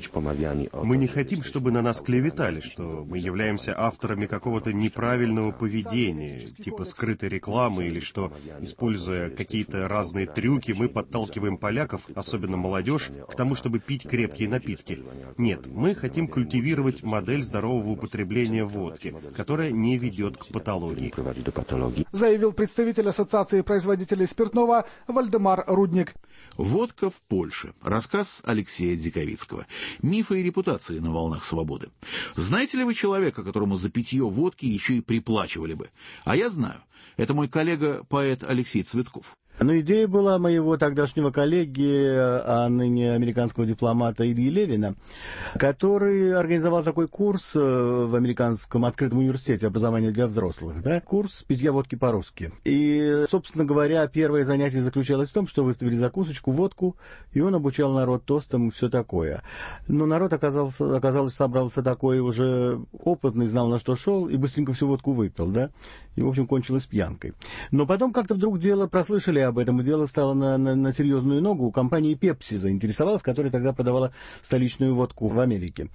не хотим, чтобы на нас клеветали, что мы являемся авторами какого-то неправильного поведения, типа скрытой рекламы, или что, используя какие-то разные трюки, мы подталкиваем поляков, особенно молодежь, к тому, чтобы пить крепкие напитки. Нет, мы хотим культивировать модель здорового употребления водки, которая не ведет к патологии. Заявил представитель Ассоциации производителей спиртного Вальдемар Рудник. Водка в Польше. Рассказ Алексея Диковицкого. Мифы и репутации на волнах свободы. Знаете ли вы человека, которому за питье водки еще и приплачивали бы? А я знаю. Это мой коллега, поэт Алексей Цветков. Но идея была моего тогдашнего коллеги, а ныне американского дипломата Ильи Левина, который организовал такой курс в американском открытом университете образования для взрослых, да, курс питья водки по-русски. И, собственно говоря, первое занятие заключалось в том, что выставили закусочку, водку, и он обучал народ тостам и все такое. Но народ оказался, оказалось, собрался такой уже опытный, знал, на что шел, и быстренько всю водку выпил, да, и, в общем, кончилось пьянкой. Но потом как-то вдруг дело прослышали об этом, и дело стало на, на, на серьезную ногу. У компании Pepsi заинтересовалась, которая тогда продавала столичную водку в Америке.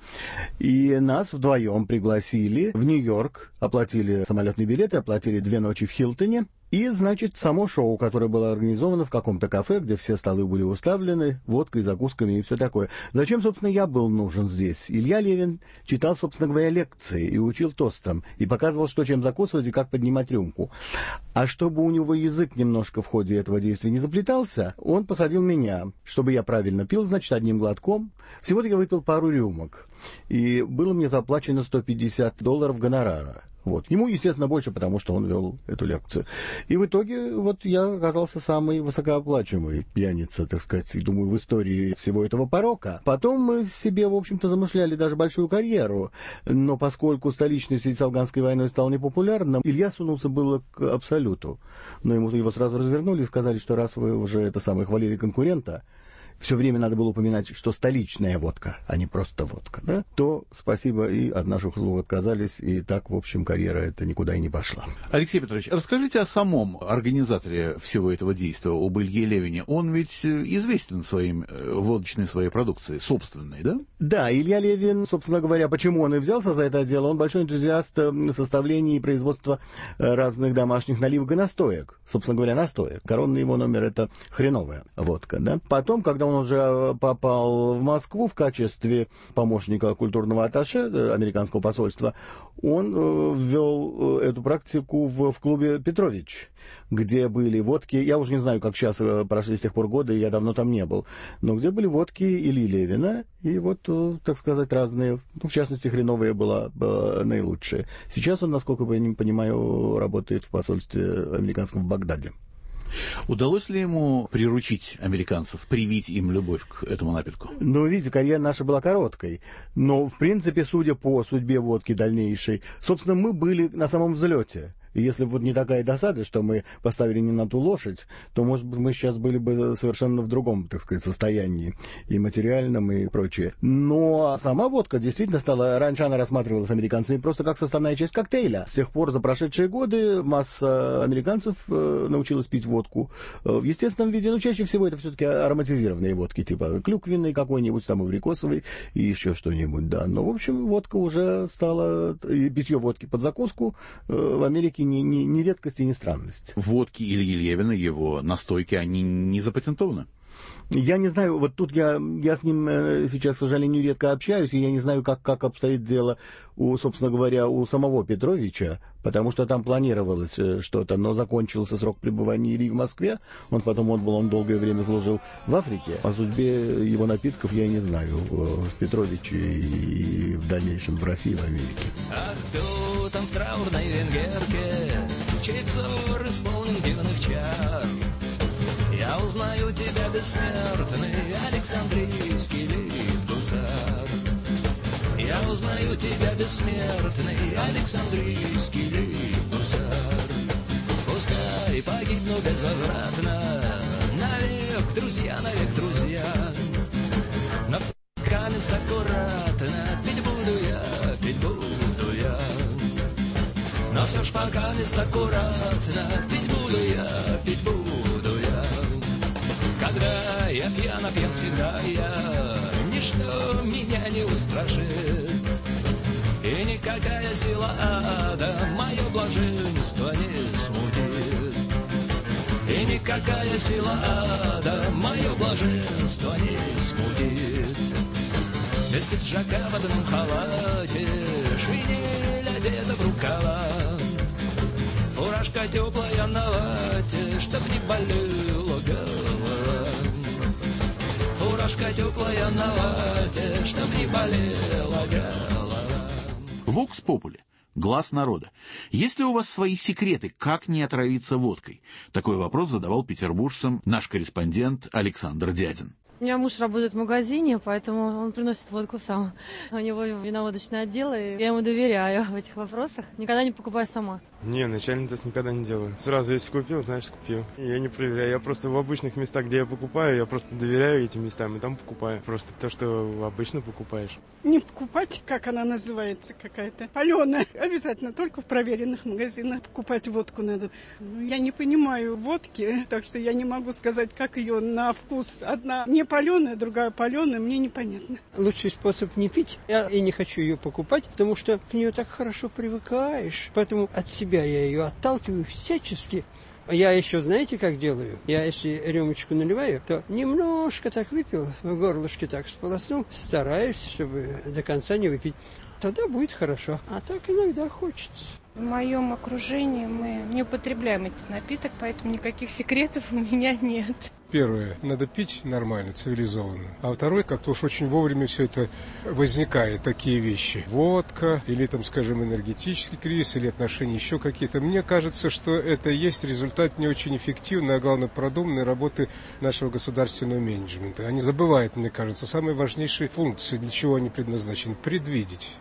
И нас вдвоем пригласили в Нью-Йорк, оплатили самолетные билеты, оплатили две ночи в Хилтоне. И, значит, само шоу, которое было организовано в каком-то кафе, где все столы были уставлены водкой, закусками и все такое. Зачем, собственно, я был нужен здесь? Илья Левин читал, собственно говоря, лекции и учил тостам, и показывал, что чем закусывать и как поднимать рюмку. А чтобы у него язык немножко в ходе этого действия не заплетался, он посадил меня, чтобы я правильно пил, значит, одним глотком. Всего-то я выпил пару рюмок, и было мне заплачено сто пятьдесят долларов гонорара. Вот. Ему, естественно, больше, потому что он вел эту лекцию. И в итоге вот я оказался самый высокооплачиваемый пьяница, так сказать, и, думаю, в истории всего этого порока. Потом мы себе, в общем-то, замышляли даже большую карьеру. Но поскольку столичный в связи с афганской войной стал непопулярным, Илья сунулся было к Абсолюту. Но ему его сразу развернули и сказали, что раз вы уже это самое хвалили конкурента, все время надо было упоминать, что столичная водка, а не просто водка, да, то спасибо, и от наших услуг отказались, и так, в общем, карьера эта никуда и не пошла. Алексей Петрович, расскажите о самом организаторе всего этого действия, об Илье Левине. Он ведь известен своим водочной своей продукцией, собственной, да? Да, Илья Левин, собственно говоря, почему он и взялся за это дело, он большой энтузиаст составления и производства разных домашних наливок и настоек. Собственно говоря, настоек. Коронный его номер — это хреновая водка, да. Потом, когда он уже попал в Москву в качестве помощника культурного атташе американского посольства, он ввел эту практику в, в клубе «Петрович», где были водки, я уже не знаю, как сейчас прошли с тех пор годы, я давно там не был, но где были водки Ильи Левина, и вот, так сказать, разные, ну, в частности, хреновая была, была наилучшая. Сейчас он, насколько я понимаю, работает в посольстве американском в Багдаде. Удалось ли ему приручить американцев, привить им любовь к этому напитку? Ну, видите, карьера наша была короткой. Но, в принципе, судя по судьбе водки дальнейшей, собственно, мы были на самом взлете. И если бы вот не такая досада, что мы поставили не на ту лошадь, то, может быть, мы сейчас были бы совершенно в другом, так сказать, состоянии, и материальном, и прочее. Но сама водка действительно стала, раньше она рассматривалась американцами просто как составная часть коктейля. С тех пор, за прошедшие годы, масса американцев э, научилась пить водку э, в естественном виде, но чаще всего это все-таки ароматизированные водки, типа клюквенной какой-нибудь, там, абрикосовой и еще что-нибудь, да. Но, в общем, водка уже стала, и питье водки под закуску э, в Америке Не, не, не редкость и не странность. Водки Ильи Левина, его настойки, они не запатентованы? Я не знаю, вот тут я, я с ним сейчас, к сожалению, редко общаюсь, и я не знаю, как, как обстоит дело, у, собственно говоря, у самого Петровича, потому что там планировалось что-то, но закончился срок пребывания Ильи в Москве, он потом отбыл, он долгое время служил в Африке. О судьбе его напитков я не знаю в Петровиче и в дальнейшем в России, в Америке. А кто там в траурной венгерке, чей взор исполнен дивных чар? Я узнаю тебя, бессмертный Александрийский лейб-гусар. Я узнаю тебя, бессмертный Александрийский лейб-гусар. Пускай погибну безвозвратно, навек, друзья, навек, друзья. Но все камест аккуратно, пить буду я, пить буду я. Но все ж пока мест аккуратно, пить буду я, пить буду я. Когда я пьян, а пьян всегда я, ничто меня не устрашит. И никакая сила ада мое блаженство не смутит. И никакая сила ада мое блаженство не смутит. Без пиджака в одном халате, шинель одета в рукава, фуражка теплая на лате, чтоб не болела голова. Фуражка теплая на лате, чтоб не болела голова. Вокс попули. Глаз народа. Есть ли у вас свои секреты, как не отравиться водкой? Такой вопрос задавал петербуржцам наш корреспондент Александр Дядин. У меня муж работает в магазине, поэтому он приносит водку сам. У него виноводочный отдел, и я ему доверяю в этих вопросах. Никогда не покупаю сама. Не, начальный тест никогда не делаю. Сразу, если купил, знаешь, купил. И я не проверяю. Я просто в обычных местах, где я покупаю, я просто доверяю этим местам и там покупаю. Просто то, что обычно покупаешь. Не покупать, как она называется, какая-то паленая. Обязательно только в проверенных магазинах покупать водку надо. Я не понимаю водки, так что я не могу сказать, как ее на вкус. Одна не паленая, другая паленая, мне непонятно. Лучший способ не пить. Я и не хочу ее покупать, потому что к нее так хорошо привыкаешь. Поэтому от себя я ее отталкиваю всячески. Я еще, знаете, как делаю? Я, если рюмочку наливаю, то немножко так выпил, в горлышке так сполоснул, стараюсь, чтобы до конца не выпить. Тогда будет хорошо. А так иногда хочется. В моем окружении мы не употребляем этот напиток, поэтому никаких секретов у меня нет. Первое, надо пить нормально, цивилизованно. А второе, как-то уж очень вовремя все это возникает, такие вещи. Водка, или там, скажем, энергетический кризис, или отношения еще какие-то. Мне кажется, что это есть результат не очень эффективной, а главное, продуманной работы нашего государственного менеджмента. Они забывают, мне кажется, самые важнейшие функции, для чего они предназначены. Предвидеть.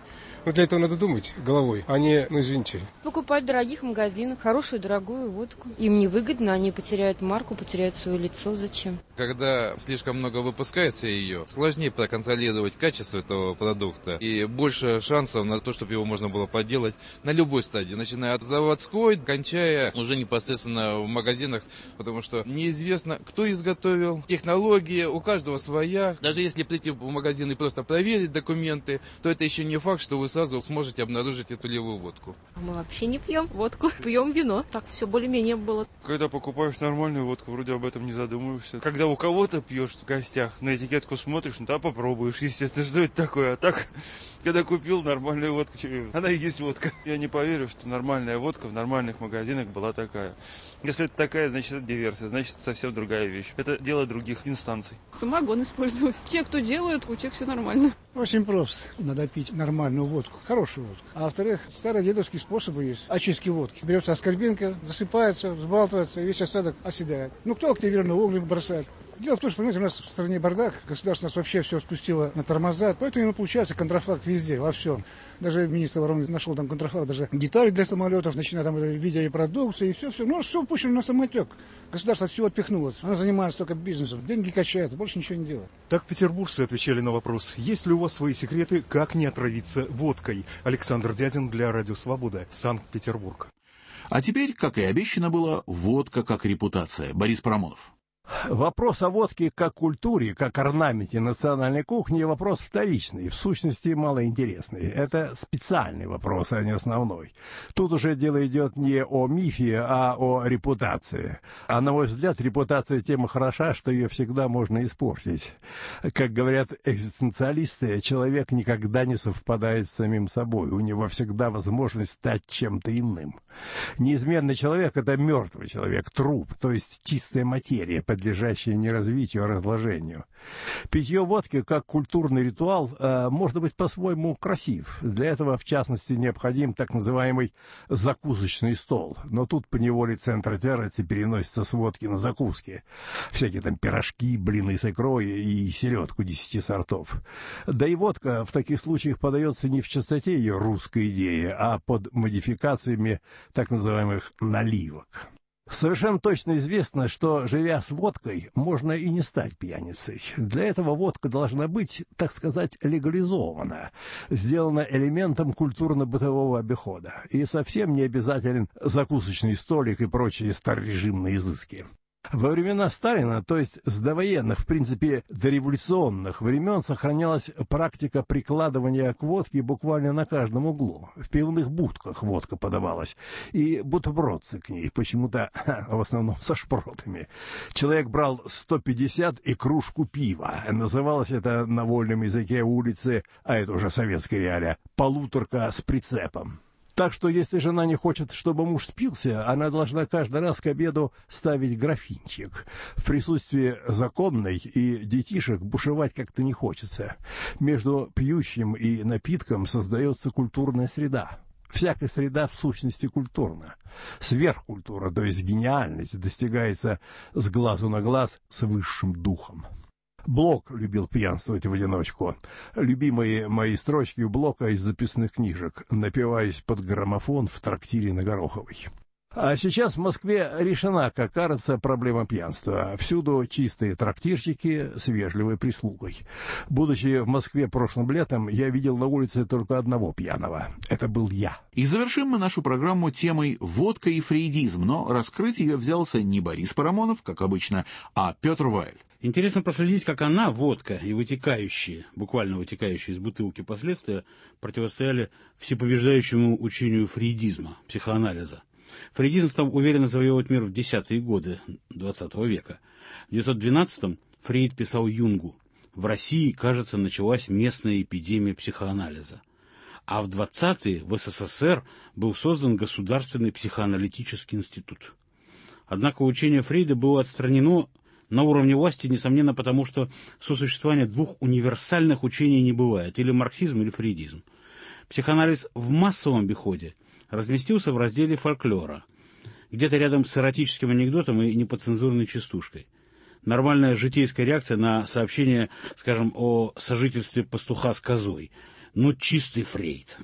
Но для этого надо думать головой, а не, ну извините. Покупать в дорогих магазинах хорошую дорогую водку. Им невыгодно, они потеряют марку, потеряют свое лицо. Зачем? Когда слишком много выпускается ее, сложнее проконтролировать качество этого продукта и больше шансов на то, чтобы его можно было подделать на любой стадии, начиная от заводской, кончая уже непосредственно в магазинах, потому что неизвестно, кто изготовил, технология у каждого своя. Даже если прийти в магазин и просто проверить документы, то это еще не факт, что вы сразу сможете обнаружить эту левую водку. Мы вообще не пьем водку, пьем вино. Так все более-менее было. Когда покупаешь нормальную водку, вроде об этом не задумываешься. Когда у кого-то пьешь в гостях, на этикетку смотришь, ну да, попробуешь, естественно, что это такое. А так, когда купил нормальную водку, она и есть водка. Я не поверю, что нормальная водка в нормальных магазинах была такая. Если это такая, значит, это диверсия, значит, это совсем другая вещь. Это дело других инстанций. Самогон использовать. Те, кто делают, у тех все нормально. Очень просто. Надо пить нормальную водку, хорошую водку. А во-вторых, старые дедовские способы есть очистки водки. Берется аскорбинка, засыпается, взбалтывается, и весь осадок оседает. Ну, кто активированный уголь бросает? Дело в том, что, понимаете, у нас в стране бардак, государство нас вообще все спустило на тормоза, поэтому ему получается контрафакт везде, во всем. Даже министр обороны нашел там контрафакт, даже детали для самолетов, начиная там видео и продукции, и все-все. Ну, все пущено на самотек. Государство от всего отпихнулось. Оно занимается только бизнесом, деньги качает, больше ничего не делает. Так петербуржцы отвечали на вопрос, есть ли у вас свои секреты, как не отравиться водкой. Александр Дядин для Радио Свобода, Санкт-Петербург. А теперь, как и обещано было, водка как репутация. Борис Парамонов. Вопрос о водке как культуре, как орнаменте национальной кухни – вопрос вторичный, в сущности малоинтересный. Это специальный вопрос, а не основной. Тут уже дело идет не о мифе, а о репутации. А на мой взгляд, репутация тем хороша, что ее всегда можно испортить. Как говорят экзистенциалисты, человек никогда не совпадает с самим собой. У него всегда возможность стать чем-то иным. Неизменный человек – это мертвый человек, труп, то есть чистая материя, подлежащее не развитию, а разложению. Питье водки как культурный ритуал э, может быть по-своему красив. Для этого, в частности, необходим так называемый закусочный стол. Но тут поневоле центр тяжести переносится с водки на закуски. Всякие там пирожки, блины с икрой и селедку десяти сортов. Да и водка в таких случаях подается не в чистоте ее русской идеи, а под модификациями так называемых наливок. Совершенно точно известно, что, живя с водкой, можно и не стать пьяницей. Для этого водка должна быть, так сказать, легализована, сделана элементом культурно-бытового обихода. И совсем не обязателен закусочный столик и прочие старорежимные изыски. Во времена Сталина, то есть с довоенных, в принципе, дореволюционных времен, сохранялась практика прикладывания к водке буквально на каждом углу. В пивных будках водка подавалась, и бутербродцы к ней, почему-то в основном со шпротами. Человек брал сто пятьдесят и кружку пива. Называлось это на вольном языке улицы, а это уже советская реалия, полуторка с прицепом. Так что, если жена не хочет, чтобы муж спился, она должна каждый раз к обеду ставить графинчик. В присутствии законной и детишек бушевать как-то не хочется. Между пьющим и напитком создается культурная среда. Всякая среда в сущности культурна. Сверхкультура, то есть гениальность, достигается с глазу на глаз с высшим духом. Блок любил пьянствовать в одиночку. Любимые мои строчки у Блока из записных книжек. Напиваюсь под граммофон в трактире на Гороховой. А сейчас в Москве решена, как кажется, проблема пьянства. Всюду чистые трактирщики с вежливой прислугой. Будучи в Москве прошлым летом, я видел на улице только одного пьяного. Это был я. И завершим мы нашу программу темой «Водка и фрейдизм», но раскрыть ее взялся не Борис Парамонов, как обычно, а Петр Вайль. Интересно проследить, как она, водка, и вытекающие, буквально вытекающие из бутылки последствия, противостояли всепобеждающему учению фрейдизма, психоанализа. Фрейдизм стал уверенно завоевывать мир в десятые годы двадцатого века. В девятьсот двенадцатом Фрейд писал Юнгу: «В России, кажется, началась местная эпидемия психоанализа». А в двадцатые в СССР был создан Государственный психоаналитический институт. Однако учение Фрейда было отстранено на уровне власти, несомненно, потому что сосуществование двух универсальных учений не бывает, или марксизм, или фрейдизм. Психоанализ в массовом обиходе разместился в разделе фольклора, где-то рядом с эротическим анекдотом и неподцензурной частушкой. Нормальная житейская реакция на сообщение, скажем, о сожительстве пастуха с козой. Ну, чистый Фрейд.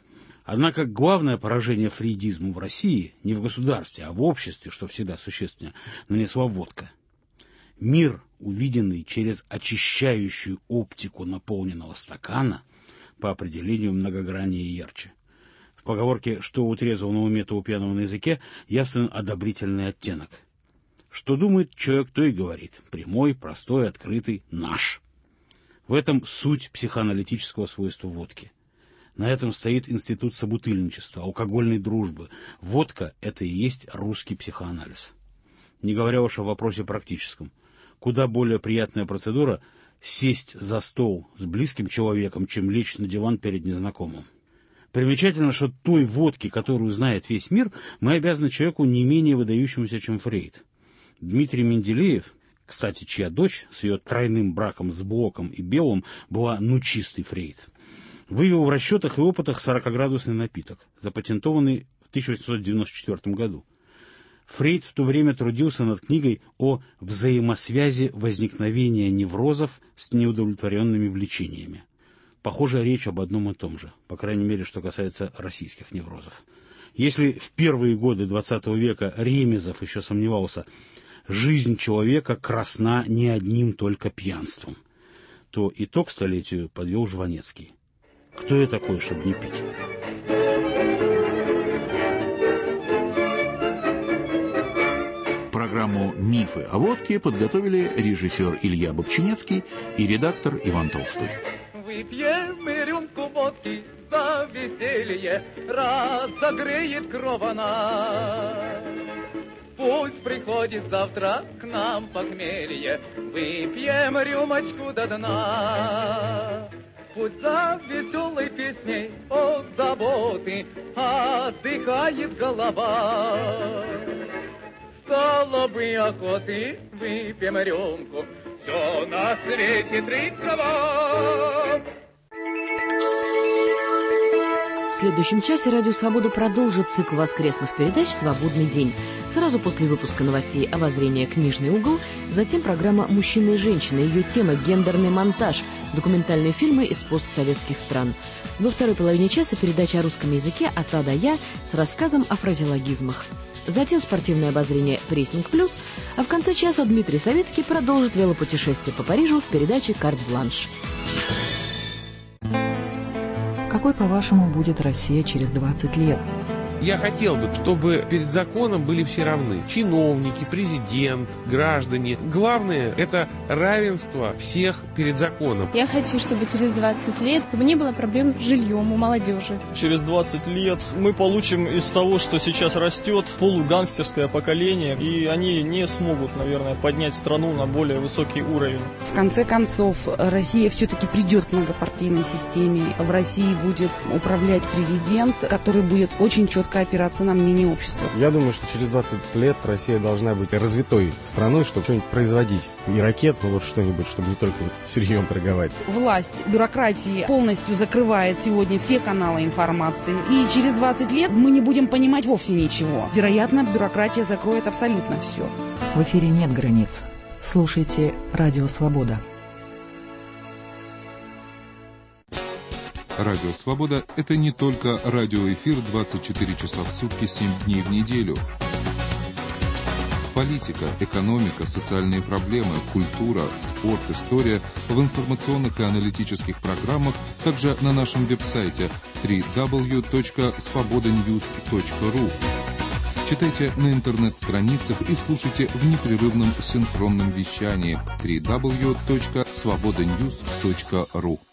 Однако главное поражение фрейдизму в России не в государстве, а в обществе, что всегда существенно, нанесла водка. Мир, увиденный через очищающую оптику наполненного стакана, по определению многограннее и ярче. В поговорке «что у трезвого на уме, то у пьяного на языке» явствен одобрительный оттенок. Что думает человек, то и говорит. Прямой, простой, открытый, наш. В этом суть психоаналитического свойства водки. На этом стоит институт собутыльничества, алкогольной дружбы. Водка – это и есть русский психоанализ. Не говоря уж о вопросе практическом. Куда более приятная процедура – сесть за стол с близким человеком, чем лечь на диван перед незнакомым. Примечательно, что той водки, которую знает весь мир, мы обязаны человеку не менее выдающемуся, чем Фрейд. Дмитрий Менделеев, кстати, чья дочь с ее тройным браком с Блоком и Белым была ну чистый Фрейд, вывел в расчетах и опытах сорокаградусный напиток, запатентованный в тысяча восемьсот девяносто четвёртом году. Фрейд в то время трудился над книгой о взаимосвязи возникновения неврозов с неудовлетворенными влечениями. Похоже, речь об одном и том же, по крайней мере, что касается российских неврозов. Если в первые годы двадцатого века Ремезов еще сомневался, жизнь человека красна не одним только пьянством, то итог столетию подвел Жванецкий. Кто я такой, чтобы не пить? Программу «Мифы о водке» подготовили режиссер Илья Бобчинецкий и редактор Иван Толстой. Выпьем мы рюмку водки за веселье, разогреет кровь она. Пусть приходит завтра к нам похмелье, выпьем рюмочку до дна. Пусть за веселой песней от заботы отдыхает голова. Стало бы охоты, выпьем рюмку, все на свете тридцать. В следующем часе «Радио Свобода» продолжит цикл воскресных передач «Свободный день». Сразу после выпуска новостей «Обозрение. Книжный угол», затем программа «Мужчина и женщина». Ее тема «Гендерный монтаж», документальные фильмы из постсоветских стран. Во второй половине часа передача о русском языке от А до Я с рассказом о фразеологизмах. Затем спортивное обозрение «Прессинг плюс», а в конце часа Дмитрий Савицкий продолжит велопутешествие по Парижу в передаче «Карт-бланш». Какой, по-вашему, будет Россия через двадцать лет? Я хотел бы, чтобы перед законом были все равны. Чиновники, президент, граждане. Главное – это равенство всех перед законом. Я хочу, чтобы через двадцать лет не было проблем с жильем у молодежи. Через двадцать лет мы получим из того, что сейчас растет, полугангстерское поколение, и они не смогут, наверное, поднять страну на более высокий уровень. В конце концов, Россия все-таки придет к многопартийной системе. В России будет управлять президент, который будет очень четко опираться на мнение общества. Я думаю, что через двадцать лет Россия должна быть развитой страной, чтобы что-нибудь производить. И ракет, ну вот что-нибудь, чтобы не только сырьем торговать. Власть бюрократии полностью закрывает сегодня все каналы информации. И через двадцать лет мы не будем понимать вовсе ничего. Вероятно, бюрократия закроет абсолютно все. В эфире нет границ. Слушайте «Радио Свобода». Радио «Свобода» — это не только радиоэфир двадцать четыре часа в сутки, семь дней в неделю. Политика, экономика, социальные проблемы, культура, спорт, история в информационных и аналитических программах, также на нашем веб-сайте дабл ю дабл ю дабл ю точка свобода ньюс точка ру. Читайте на интернет-страницах и слушайте в непрерывном синхронном вещании дабл ю дабл ю дабл ю точка свобода ньюс точка ру.